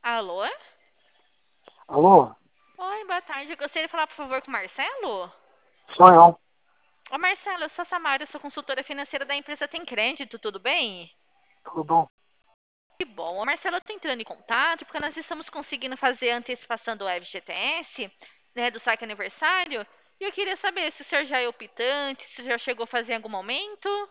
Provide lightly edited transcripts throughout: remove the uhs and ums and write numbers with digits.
Alô? Alô? Oi, boa tarde. Eu gostaria de falar, por favor, com o Marcelo? Sou eu. Ô, Marcelo, eu sou a Samara, eu sou consultora financeira da empresa Tem Crédito, tudo bem? Tudo. Que bom. Ô, Marcelo, eu tô entrando em contato porque nós estamos conseguindo fazer a antecipação do FGTS, né, do saque aniversário, e eu queria saber se o senhor já é optante, se já chegou a fazer em algum momento.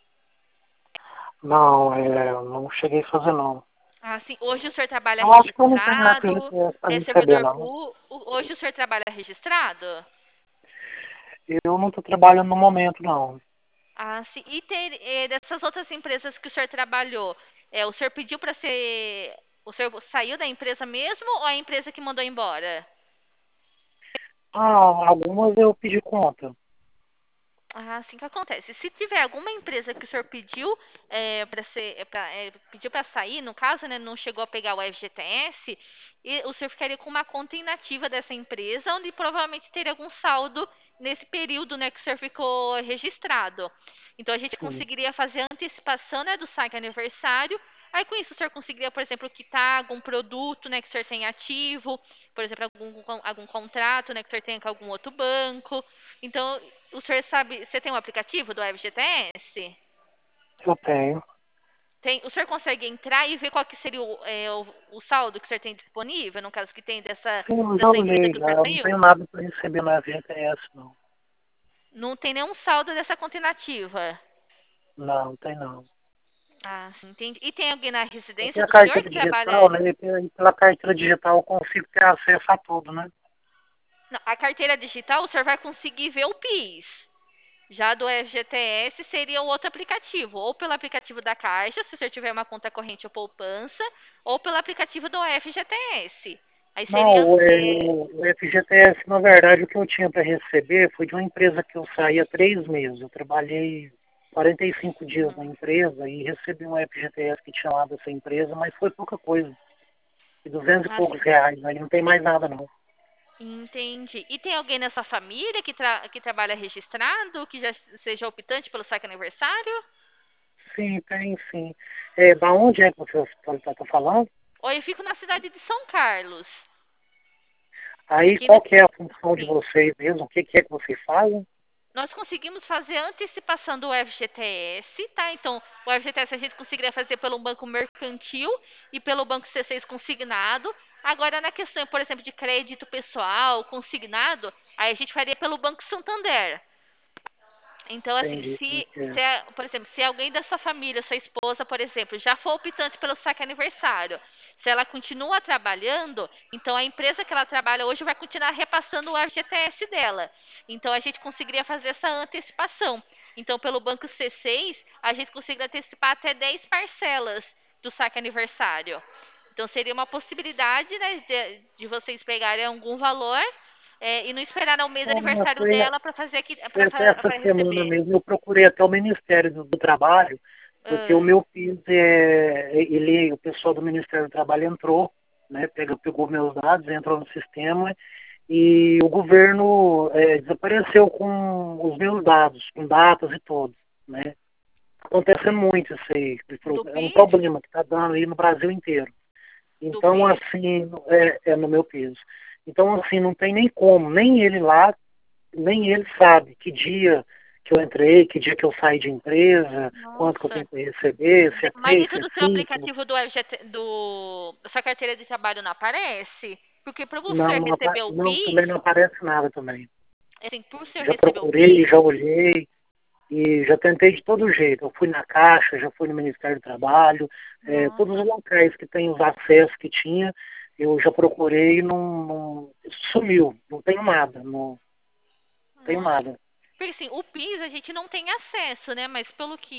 Não, eu não cheguei a fazer não. Ah, sim. Hoje o senhor trabalha Eu acho que eu não tenho registrado, FGTS para é receber, servidor não. público. Hoje o senhor trabalha registrado? Eu não estou trabalhando no momento, não. Ah, sim. E dessas outras empresas que o senhor trabalhou, o senhor pediu para ser. O senhor saiu da empresa mesmo ou a empresa que mandou embora? Ah, algumas eu pedi conta. Ah, assim que acontece. Se tiver alguma empresa que o senhor pediu para ser, pediu para sair, no caso, né, não chegou a pegar o FGTS, e o senhor ficaria com uma conta inativa dessa empresa, onde provavelmente teria algum saldo nesse período, né, que o senhor ficou registrado. Então a gente Sim, conseguiria fazer a antecipação, né, do saque aniversário. Aí com isso o senhor conseguiria, por exemplo, quitar algum produto, né, que o senhor tem ativo, por exemplo, algum contrato, né, que o senhor tenha com algum outro banco. Então, o senhor sabe, você tem um aplicativo do FGTS? eu tenho. Tem, o senhor consegue entrar e ver qual que seria o saldo que o senhor tem disponível, no caso que tem Sim, eu da já sua empresa olhei, que o já. senhor Eu não tenho saiu? nada para receber no FGTS, não. Não tem nenhum saldo dessa conta inativa. Não, não tem não. Ah, sim, entendi. E tem alguém na Eu residência tenho a do senhor carteira que digital, trabalha? né? E pela carteira digital eu consigo ter acesso a tudo, né? Não, a carteira digital, o senhor vai conseguir ver o PIS. Já do FGTS seria o outro aplicativo, ou pelo aplicativo da Caixa, se você tiver uma conta corrente ou poupança, ou pelo aplicativo do FGTS. Aí Não, seria. o FGTS, na verdade, o que eu tinha para receber foi de uma empresa que eu saí há 3 meses. Eu trabalhei 45 dias na empresa e recebi um FGTS que tinha lá dessa empresa, mas foi pouca coisa. E 200 e Ah, sim, poucos reais, aí não tem mais nada não. entendi. E tem alguém nessa família que trabalha registrado, que já seja optante pelo saque aniversário? Sim, tem sim. É, da onde é que você está falando? Ou eu fico na cidade de São Carlos. Aí Aqui, né? qual que é a função de Sim. vocês mesmo? O que, que é que vocês fazem? Nós conseguimos fazer a antecipação do FGTS, tá? Então, o FGTS a gente conseguiria fazer pelo banco mercantil e pelo banco C6 consignado. Agora, na questão, por exemplo, de crédito pessoal, consignado, aí a gente faria pelo Banco Santander. Então, assim, Entendi como é que é. por exemplo, se alguém da sua família, sua esposa, por exemplo, já for optante pelo saque aniversário, se ela continua trabalhando, então a empresa que ela trabalha hoje vai continuar repassando o FGTS dela. Então, a gente conseguiria fazer essa antecipação. Então, pelo Banco C6, a gente conseguiria antecipar até 10 parcelas do saque aniversário. Então, seria uma possibilidade, né, de vocês pegarem algum valor e não esperar ao mês de Não, aniversário dela para fazer aqui, essa para semana receber. mesmo eu procurei até o Ministério do Trabalho, porque o Ah, meu PIS, o pessoal do Ministério do Trabalho entrou, né, pegou meus dados, entrou no sistema e o governo desapareceu com os meus dados, com datas e tudo, né. Acontece muito isso aí, do é um PIS? problema que está dando aí no Brasil inteiro. Do Então, PIS? assim, é no meu peso. Então, assim, não tem nem como, nem ele lá nem ele sabe que dia que eu entrei, que dia que eu saí de empresa, quanto que eu Nossa. tenho que receber, se é Mas 3, dentro se é do seu 5. aplicativo do FGT, da sua carteira de trabalho não aparece? Porque para você Não, receber o não, PIS, também não aparece nada também. assim, por você Já receber o procurei, PIS, já olhei e já tentei de todo jeito. Eu fui na Caixa, já fui no Ministério do Trabalho, todos os nossa, locais que tem os acessos que tinha, eu já procurei e sumiu, não tenho nada, não tenho nossa. nada. Porque assim, o PIS a gente não tem acesso, né? Mas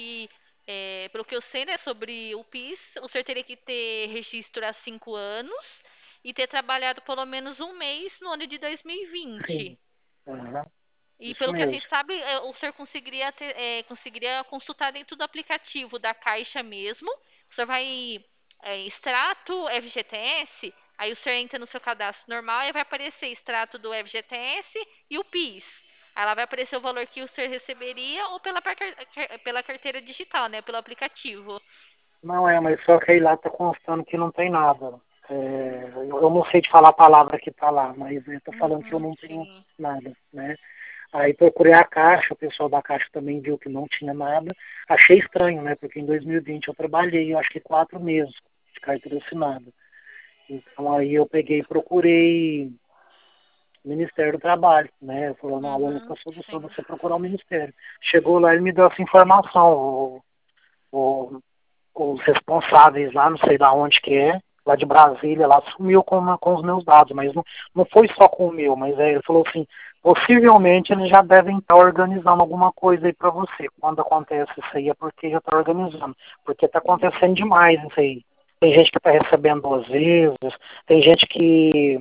pelo que eu sei, né, sobre o PIS, o senhor teria que ter registro há 5 anos e ter trabalhado pelo menos um mês no ano de 2020. Sim, aham, E isso pelo que a mesmo. gente sabe, o senhor conseguiria consultar dentro do aplicativo da Caixa mesmo. O senhor vai extrato FGTS, aí o senhor entra no seu cadastro normal e vai aparecer extrato do FGTS e o PIS. Aí lá vai aparecer o valor que o senhor receberia ou pela carteira digital, né? Pelo aplicativo. Não é, mas só que aí lá tá constando que não tem nada. Eu não sei te falar a palavra que está lá, mas eu estou falando que eu Uhum, não tenho sim. nada, né? Aí procurei a Caixa, o pessoal da Caixa também viu que não tinha nada. Achei estranho, né? Porque em 2020 eu trabalhei, eu acho que 4 meses de carteira assinada. Então aí eu peguei e procurei o Ministério do Trabalho, né? Falou, não, a única Uhum, solução é sim. você procurar o Ministério. Chegou lá, ele me deu essa informação, o, os responsáveis lá, não sei da onde que é, lá de Brasília, lá sumiu com os meus dados, mas não foi só com o meu, mas ele falou assim, possivelmente eles já devem estar organizando alguma coisa aí para você. Quando acontece isso aí é porque já está organizando, porque está acontecendo demais isso aí. Tem gente que está recebendo 2 vezes, tem gente que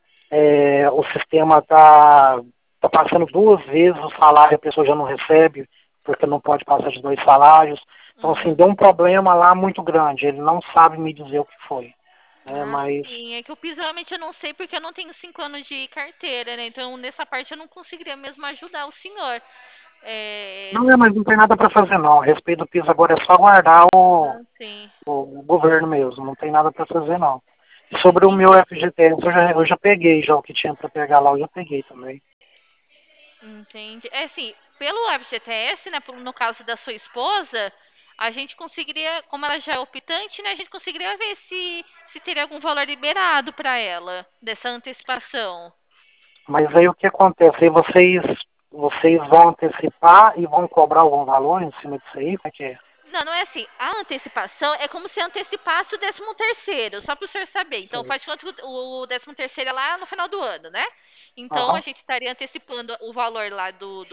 o sistema tá passando 2 vezes o salário, a pessoa já não recebe, porque não pode passar de 2 salários. Então, assim, deu Uhum. um problema lá muito grande. Ele não sabe me dizer o que foi. Né? Ah, Mas, sim. É que o piso realmente eu não sei porque eu não tenho 5 anos de carteira, né? Então, nessa parte eu não conseguiria mesmo ajudar o senhor. É... mas não tem nada para fazer, não. A respeito do piso agora é só aguardar Aham, sim. o governo mesmo. Não tem nada para fazer, não. E sobre o meu Entendi. FGTS, eu já peguei já o que tinha para pegar lá, eu já peguei também. Entendi. É assim, pelo FGTS, né, no caso da sua esposa, a gente conseguiria, como ela já é optante, né, a gente conseguiria ver se teria algum valor liberado para ela dessa antecipação. Mas aí o que acontece? Aí vocês vão antecipar e vão cobrar algum valor em cima disso aí? Como é que é? Não, não é assim. A antecipação é como se antecipasse o 13º, só para o senhor saber. Então, Sei. faz quanto que o 13º é lá no final do ano, né? Então, a Aham, gente estaria antecipando o valor lá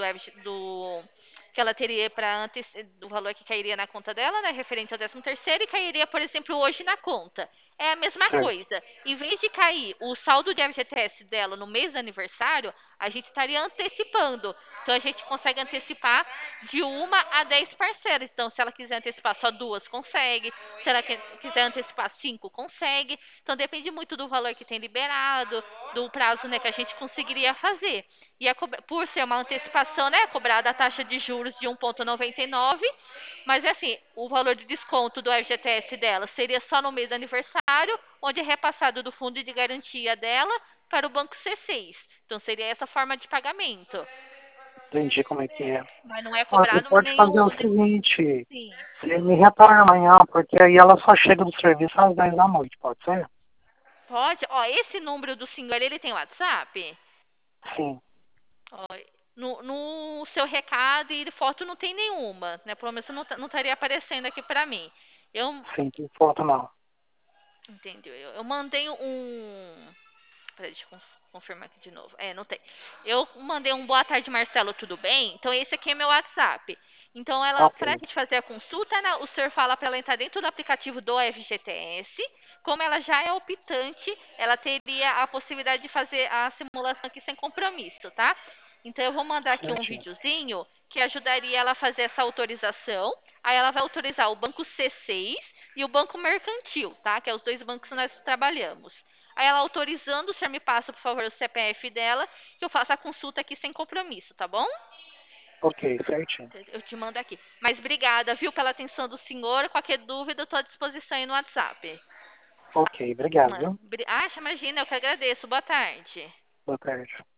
que ela teria para do valor que cairia na conta dela, né, referente ao 13º e cairia, por exemplo, hoje na conta. É a mesma certo. coisa. Em vez de cair o saldo de FGTS dela no mês do aniversário, a gente estaria antecipando. Então a gente consegue antecipar de 1 a 10 parcelas. Então, se ela quiser antecipar só 2, consegue. Se ela quiser antecipar 5, consegue. Então, depende muito do valor que tem liberado, do prazo, né, que a gente conseguiria fazer. E por ser uma antecipação, né, cobrada a taxa de juros de 1,99, mas é assim, o valor de desconto do FGTS dela seria só no mês do aniversário, onde é repassado do fundo de garantia dela para o banco C6. Então seria essa forma de pagamento. Entendi como é que é. Mas não é Ó, você cobrado pode fazer o nenhum. seguinte, Sim. você me retorna amanhã, porque aí ela só chega do serviço às 10 da noite, pode ser? Pode? Ó, esse número do senhor, ele tem WhatsApp? Sim, Ó, no seu recado e foto não tem nenhuma, né? Pelo menos não estaria aparecendo aqui pra mim. Eu, sim, tem foto não. entendeu? Eu mandei um. Peraí, deixa eu confirmar aqui de novo. É, não tem. Eu mandei um boa tarde, Marcelo, tudo bem? Então esse aqui é meu WhatsApp. Então ela, Ok, para a gente fazer a consulta, né, o senhor fala para ela entrar dentro do aplicativo do FGTS. Como ela já é optante, ela teria a possibilidade de fazer a simulação aqui sem compromisso, tá? Então eu vou mandar aqui um certinho. videozinho que ajudaria ela a fazer essa autorização. Aí ela vai autorizar o banco C6 e o banco mercantil, tá? Que é os dois bancos que nós trabalhamos. Aí ela autorizando, o senhor me passa, por favor, o CPF dela, que eu faço a consulta aqui sem compromisso, tá bom? Ok, certinho. Eu te mando aqui. Mas obrigada, viu, pela atenção do senhor. Qualquer dúvida, eu estou à disposição aí no WhatsApp. Ok, obrigado, viu? Imagina, eu que agradeço. Boa tarde. Boa tarde.